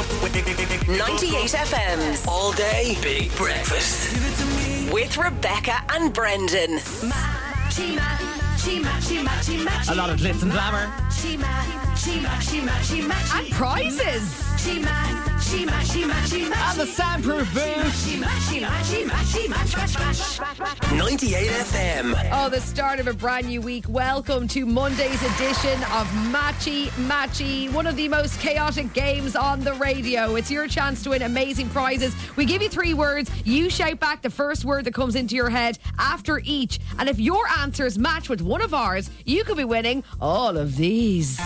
98 FM's All day big breakfast. with Rebecca and Brendan. A lot of glitz and glamour. And prizes. And the soundproof booth. 98 FM. Oh, the start of a brand new week. Welcome to Monday's edition of Matchy, one of the most chaotic games on the radio. It's your chance to win amazing prizes. We give you 3 words. You shout back the first word that comes into your head after each. And if your answers match with one of ours, you could be winning all of these.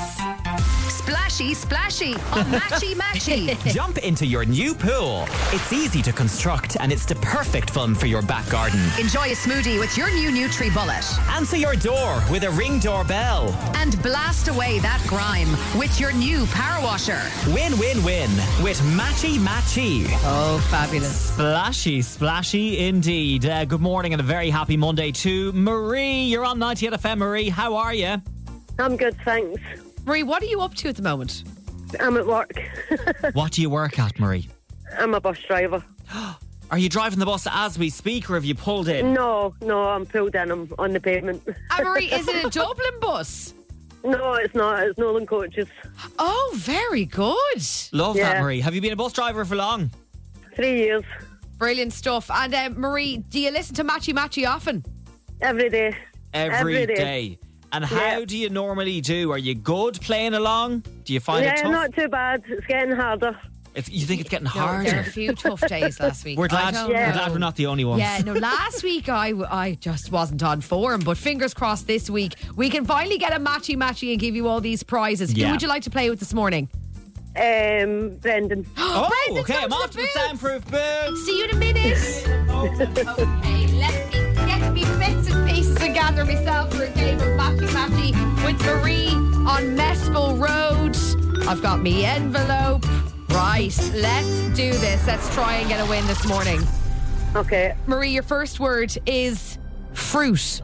Splashy on Matchy. Jump into your new pool. It's easy to construct and it's the perfect fun for your back garden. Enjoy a smoothie with your new Nutri-Bullet. Answer your door with a Ring doorbell. And blast away that grime with your new power washer. Win with Matchy. Oh, fabulous. Splashy indeed. Good morning and a very happy Monday to Marie. You're on 98 FM. Marie, how are you? I'm good, thanks. Marie, what are you up to at the moment? I'm at work. What do you work at, Marie? I'm a bus driver. Are you driving the bus as we speak or have you pulled in? No, I'm pulled in. I'm on the pavement. And Marie, is it a Dublin bus? No, it's not. It's Nolan Coaches. Oh, very good. Love that, Yeah. Marie. Have you been a bus driver for long? 3 years. Brilliant stuff. And Marie, do you listen to Matchy often? Every day. Every day. And how Yeah. do you normally do? Are you good playing along? Do you find it Yeah, tough? not too bad. It's getting harder. You think it's getting There were harder? a few tough days last week. We're glad, I don't we're know. glad we're not the only ones. Yeah, no, last week I just wasn't on form, but fingers crossed this week we can finally get a matchy and give you all these prizes. Yeah. Who would you like to play with this morning? Brendan. Oh, Brendan, okay, go I'm to off the to the booth. soundproof booth. See you in a minute. Okay, let me get me bits and pieces and gather myself for a game of matchy with Marie on Mespel Road. I've got me envelope. Right, let's do this. Let's try and get a win this morning. Okay. Marie, your first word is fruit.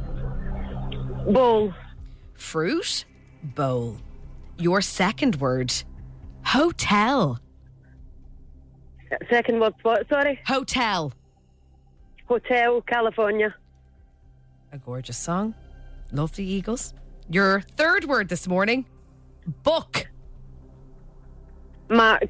Bowl. Fruit bowl. Your second word, hotel. Second word, what? Sorry. Hotel. Hotel, California. A gorgeous song. Love the Eagles. Your third word this morning, book. Mark.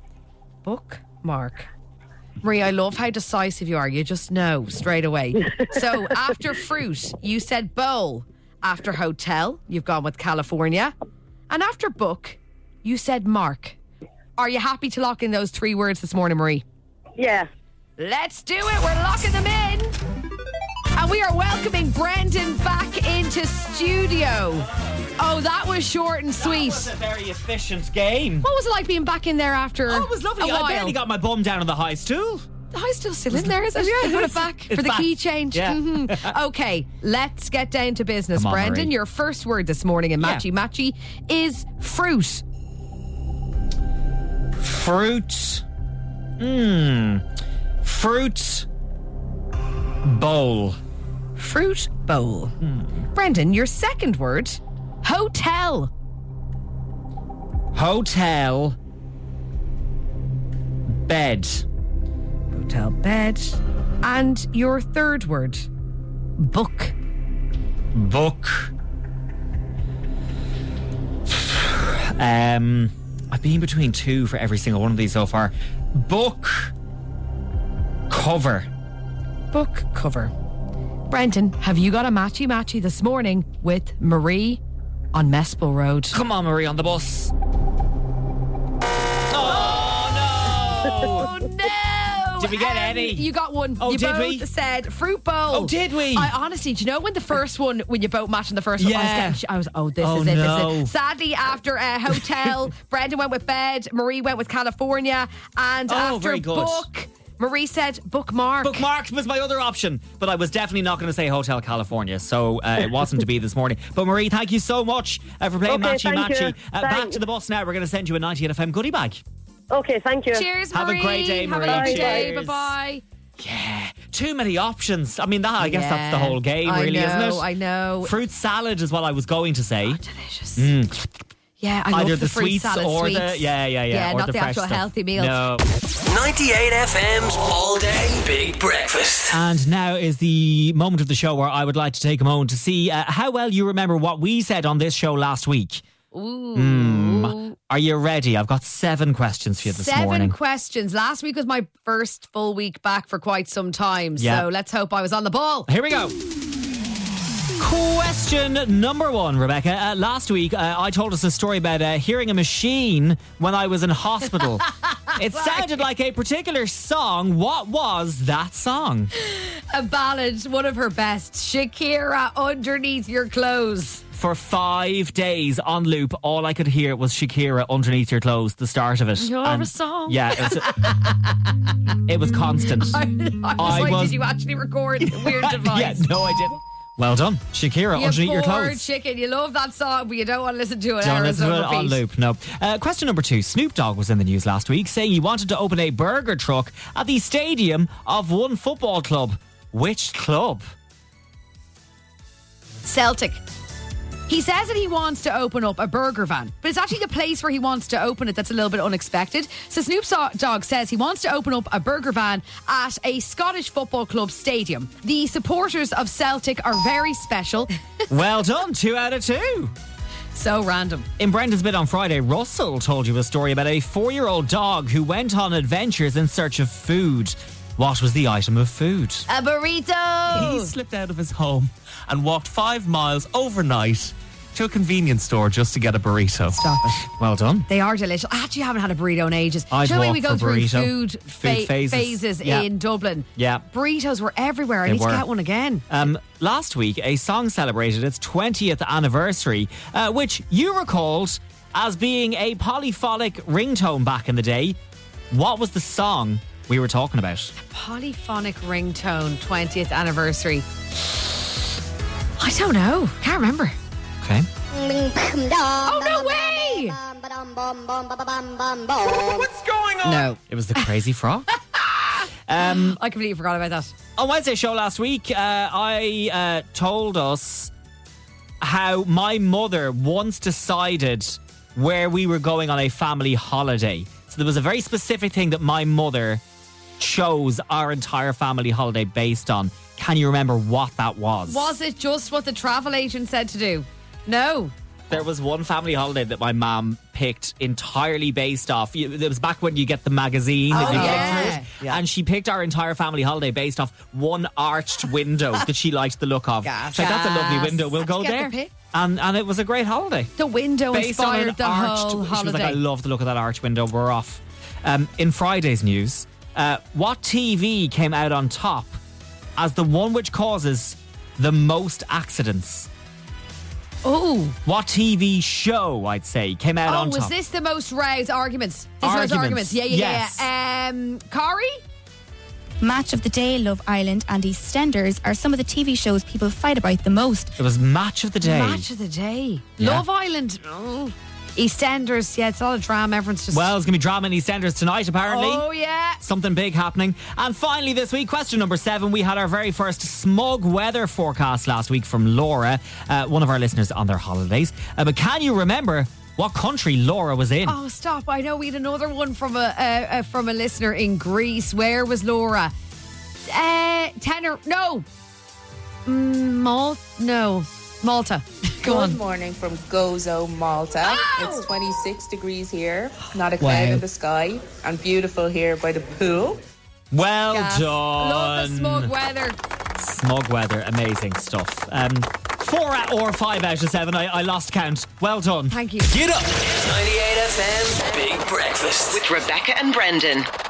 Bookmark. Marie, I love how decisive you are. You just know straight away. So after fruit, you said bowl. After hotel, you've gone with California. And after book, you said mark. Are you happy to lock in those 3 words this morning, Marie? Yeah. Let's do it. We're locking them in. And we are welcoming Brendan back into studio. Oh, that was short and sweet. That was a very efficient game. What was it like being back in there after Oh, it was lovely. a I while? barely got my bum down on the high stool. The high's still in there, is it? Yeah, Put it's- it back it's for the back. key change. Yeah. Mhm. Okay, let's get down to business. Come on, Brendan, Marie. your first word this morning in Yeah. Matchy is fruit. Fruit. Fruit bowl. Fruit bowl. Brendan, your second word, hotel. Hotel bed. Hotel bed. And your third word, book. Book. I've been between 2 for every single one of these so far. Book cover. Book cover. Brendan, have you got a matchy this morning with Marie on Mespel Road? Come on, Marie, on the bus. Oh no! Did we get any? You got one. Oh, you did both we? said fruit bowl. Oh, did we? I honestly, do you know when the first one, when you both matched on the first one, Yeah. this is Oh, it, no. this is it. Sadly, after hotel, Brendan went with bed, Marie went with California, and Oh, after very good. book, Marie said bookmark. Bookmark was my other option, but I was definitely not going to say Hotel California, so it wasn't to be this morning. But Marie, thank you so much for playing Okay, Matchy. thank you. Back Thanks. to the bus now. We're going to send you a 98 FM goodie bag. Okay, thank you. Cheers, Have a Marie. great day, Have a Marie. lovely day. Cheers. Bye-bye. Yeah, too many options. I mean, I guess that's the whole game, really, I know, isn't it? I know. Fruit salad is what I was going to say. Delicious. Yeah, I Either love the the fruit sweets salad or sweets. the yeah, or not the fresh actual stuff. healthy meal. No. 98 FM's All Day Big Breakfast. And now is the moment of the show where I would like to take a moment to see how well you remember what we said on this show last week. Ooh. Are you ready? I've got 7 questions for you this morning. 7 questions. Last week was my first full week back for quite some time. Yeah. So let's hope I was on the ball. Here we go. Question number 1, Rebecca. Last week, I told us a story about hearing a machine when I was in hospital. It sounded like a particular song. What was that song? A ballad, one of her best. Shakira, Underneath Your Clothes. For 5 days on loop, all I could hear was Shakira, Underneath Your Clothes, the start of it. You're And a song. Yeah, it was constant. I was like, did you actually record the weird device? Yeah, no, I didn't. Well done, Shakira, You Underneath Your poor Clothes. chicken. You love that song, but you don't want to listen to it. Don't hours listen to on it on repeat. loop, no. Question number 2. Snoop Dogg was in the news last week saying he wanted to open a burger truck at the stadium of one football club. Which club? Celtic. He says that he wants to open up a burger van, but it's actually the place where he wants to open it that's a little bit unexpected. So Snoop Dogg says he wants to open up a burger van at a Scottish football club stadium. The supporters of Celtic are very special. Well done, 2 out of 2. So random. In Brendan's Bit on Friday, Russell told you a story about a 4-year-old dog who went on adventures in search of food. What was the item of food? A burrito. He slipped out of his home and walked 5 miles overnight to a convenience store just to get a burrito. Stop it. Well done. They are delicious. I actually haven't had a burrito in ages. I'd Do you know when walk we go for through burrito. food phases Yeah. in Dublin? Yeah. Burritos were everywhere. I They need were. to get one again. Last week, a song celebrated its 20th anniversary, which you recalled as being a polyphonic ringtone back in the day. What was the song we were talking about? Polyphonic ringtone, 20th anniversary. I don't know. Can't remember. Okay. Oh, no way! No. It was the Crazy Frog. I completely forgot about that. On Wednesday's show last week, I told us how my mother once decided where we were going on a family holiday. So there was a very specific thing that my mother chose our entire family holiday based on. Can you remember what that was? Was it just what the travel agent said to do? No. There was one family holiday that my mum picked entirely based off. It was back when you get the magazine. that you yeah. click through it. And she picked our entire family holiday based off one arched window that she liked the look of. Gas. She's like, that's a lovely window. We'll How'd go you get there. the pic? And it was a great holiday. The window Based on an inspired the arched. whole She was holiday. like, I love the look of that arched window. We're off. In Friday's news, what TV came out on top as the one which causes the most accidents? Oh. What TV show, I'd say, came out on top? Was this the most roused arguments? Arguments, Yeah. yes. Kari? Match of the Day, Love Island, and EastEnders are some of the TV shows people fight about the most. It was Match of the Day. Match of the Day. Yeah. Love Island. Oh. EastEnders. Yeah, it's all a drama. Everyone's just... Well, there's going to be drama in EastEnders tonight, apparently. Oh, yeah. Something big happening. And finally this week, question number 7. We had our very first smug weather forecast last week from Laura, one of our listeners on their holidays. But can you remember what country Laura was in? Oh, stop. I know we had another one from a listener in Greece. Where was Laura? No. Malta. Go on. Good morning from Gozo, Malta. Oh! It's 26 degrees here, not a cloud in the sky, and beautiful here by the pool. Well Gas. done. Love the smug weather. Smug weather, amazing stuff. 4 or 5 out of 7. I lost count. Well done. Thank you. Get up. 98 FM's Big Breakfast. With Rebecca and Brendan.